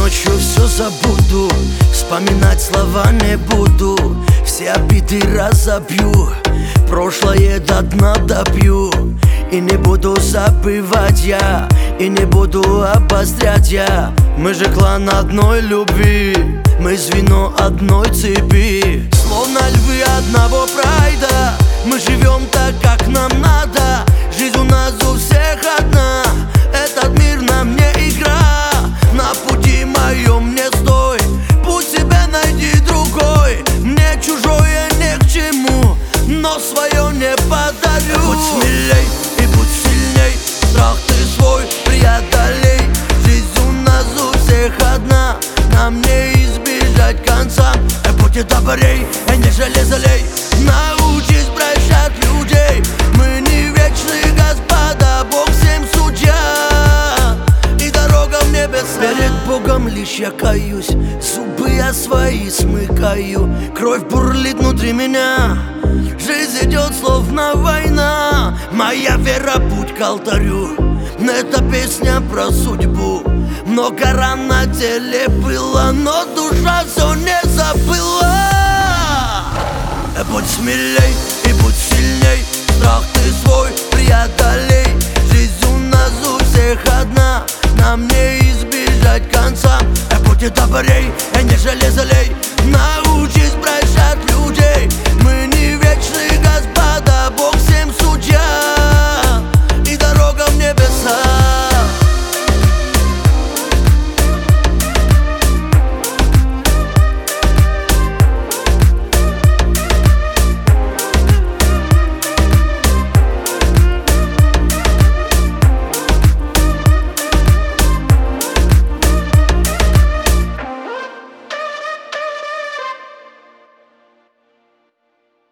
ночью все забуду, вспоминать слова не буду, все обиды разобью, прошлое до дна допью. И не буду забывать я, и не буду обострять я. Мы же клан одной любви, мы звено одной цепи. Словно львы одного прайда, мы живем так, как нам надо. Жизнь у нас у всех одна, этот мир нам не игра. На пути моем не стой, путь себе найди другой. Мне чужое не к чему, но свое не подарю. Будь смелей и будь сильней, страх ты свой преодолей. Жизнь у нас у всех одна, нам не избежать конца. Будь добрей, не жалей, научись прощать людей. Мы не вечные господа, Бог всем судья, и дорога в небеса. Перед Богом лишь я каюсь, зубы я свои смыкаю. Кровь бурлит внутри меня, жизнь идет словно война. Моя вера путь к алтарю, это песня про судьбу. Много ран на теле было, но душа все не забыла. Будь смелей и будь сильней, страх ты свой преодолей.